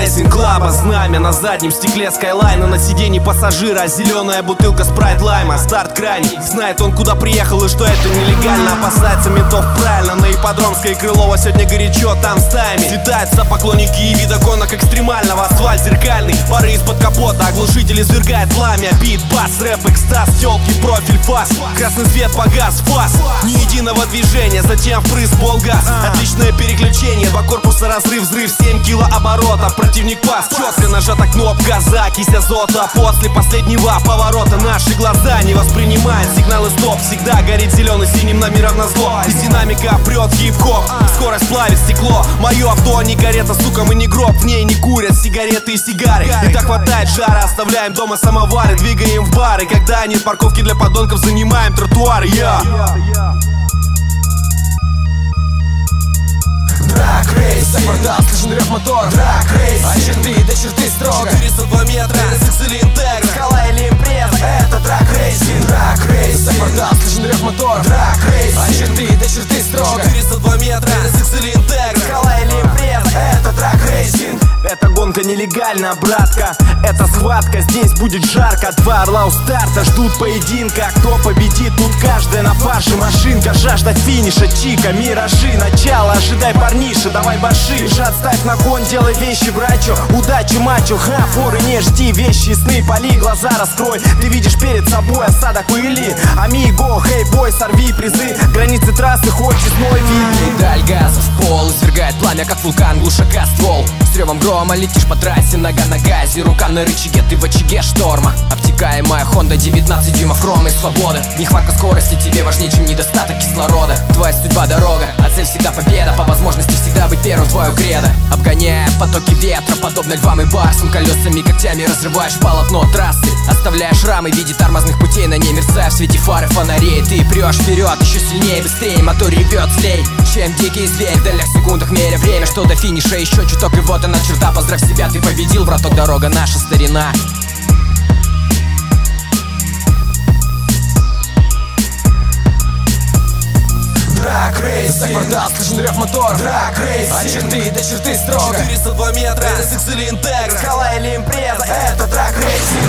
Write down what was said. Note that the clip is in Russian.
рейсинг клаба. Знамя на заднем стекле скайлайна, на сиденье пассажира зеленая бутылка спрайт лайма. Старт крайний, знает он куда приехал и что это нелегально. Опасается ментов правильно, на ипподромской и Крылова сегодня горячо, там стаями слетаются поклонники и вида гонок экстремального. Асфальт зеркальный, пары из-под капота, оглушитель извергает пламя. Бит, бас, рэп, экстаз, тёлки, профиль, фас. Красный свет погас, фас, ни единого движения, затем впрыск, полгаз. Отличное переключение, два корпуса, разрыв, взрыв, 7 килооборотов. Противник пас, четко нажата кнопка, закись азота. После последнего поворота наши глаза не воспринимают сигналы стоп. Всегда горит зеленый синим номером назло. Из динамика прет хип-хоп, скорость плавит стекло. Мое авто не карета, сука, мы не гроб. В ней не курят сигареты и сигары. И так хватает жара, оставляем дома самовары, двигаем в бары. Когда нет парковки для подонков, занимаем тротуары. Драг рейс, за квартал слышен рев мотор. Драг рейс, от черты до черты строго. 402 метра, NSX или Интегра, Скала или импреза, это драг рейсинг. Драг рейс, за квартал слышен рев мотор. Драг рейс, от черты до черты строго. 402 метра, NSX или Интегра, Скала или импреза, это драг рейсинг. эта гонка нелегальна, братка. Это схватка, здесь будет жарко. Два орла у старта ждут поединка. Кто победит, тут каждая на фарше машинка. Жажда финиша, чика, миражи. Начало, ожидай, парниша, давай баши. Жад ставь на кон, делай вещи, брачо. Удачи, мачо, форы не жди. Вещи, сны, поли, глаза раскрой. Ты видишь перед собой осадок пыли. Амиго, хей, бой, сорви призы. Границы трассы, хоть честной вид. Педаль газа в пол, извергает пламя, как вулкан, глушака ствол. С ревом грома летишь по трассе, нога на газе, рука на рычаге, ты в очаге шторма. Обтекаемая Honda, 19 дюймов хрома и свобода. Нехватка скорости тебе важнее, чем недостаток кислорода. Твоя судьба дорога, а цель всегда победа. По возможности всегда быть первым, твое кредо. Обгоняя потоки ветра, подобно львам и барсам. Колесами, когтями разрываешь полотно трассы. Оставляя шрамы в виде тормозных путей, на ней мерцая в свете фары фонарей. Ты прешь вперед, еще сильнее, быстрее, мотор ревет злей, чем дикий зверь. В дальних секундах меря время, что до финиша еще чуток. И вот она черта, поздравь себя, ты победил. Браток, дорога наша, старина. Драг рейс, за квартал слышен рев мотор. Драг рейс, от черты до черты строго. 402 метра, NSX или Интегра, Скала или импреза, это драг рейсинг.